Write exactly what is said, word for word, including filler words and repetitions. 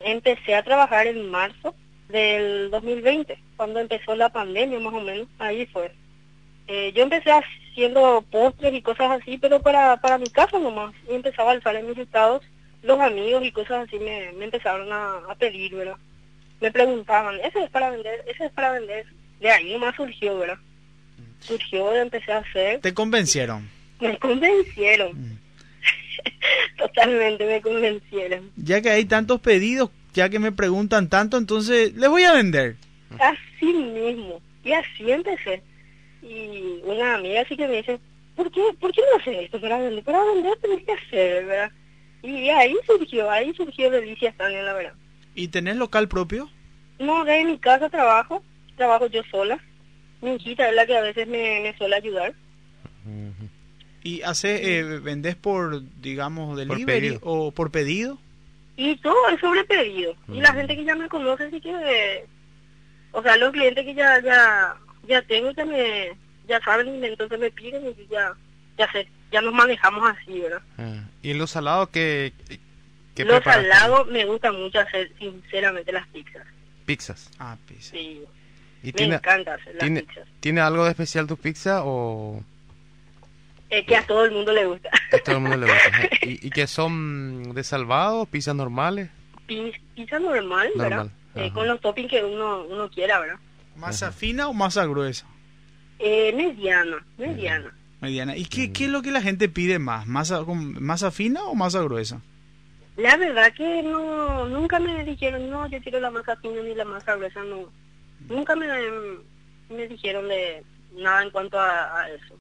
empecé a trabajar en marzo del dos mil veinte, cuando empezó la pandemia más o menos, ahí fue. Eh, yo empecé haciendo postres y cosas así, pero para, para mi casa nomás. Y empezaba a alzar en mis estados, los amigos y cosas así me, me empezaron a, a pedir, ¿verdad? Me preguntaban, ese es para vender, ese es para vender. De ahí nomás surgió, ¿verdad? Surgió, empecé a hacer. ¿Te convencieron? Me convencieron. Mm. Totalmente me convencieron. Ya que hay tantos pedidos, ya que me preguntan tanto, entonces les voy a vender. Así mismo. Y así empecé. Y una amiga así que me dice, ¿por qué, ¿por qué no haces esto para vender? Para vender tenés que hacer, ¿verdad? Y ahí surgió, ahí surgió Delicias Tania, la verdad. ¿Y tenés local propio? No, de mi casa trabajo, trabajo yo sola. Mi hijita es la que a veces me, me suele ayudar. ¿Y hace, eh, vendés por, digamos, delivery por o por pedido? Y todo es sobre pedido. Uh-huh. Y la gente que ya me conoce, sí que, o sea, los clientes que ya ya ya tengo, que me, ya saben, entonces me piden y ya, ya sé, ya nos manejamos así, ¿verdad? Uh-huh. ¿Y en los salados qué, qué Los salados me gusta mucho hacer, sinceramente, las pizzas. ¿Pizzas? Ah, pizzas. Sí. ¿Y me tiene, encanta hacer las tiene, pizzas. ¿Tiene algo de especial tu pizza o...? Es que a todo el mundo le gusta. A todo el mundo le gusta. ¿Y, y que son de salvado, pizzas normales? Pizza normal, ¿verdad? Eh, con los toppings que uno uno quiera, ¿verdad? ¿Masa Ajá. fina o masa gruesa? Eh, mediana, mediana. Mediana. ¿Y qué, qué es lo que la gente pide más? ¿Masa, con, masa fina o masa gruesa? La verdad que no, nunca me dijeron, no, yo quiero la masa fina ni la masa gruesa, no. Nunca me, me dijeron de nada en cuanto a, a eso.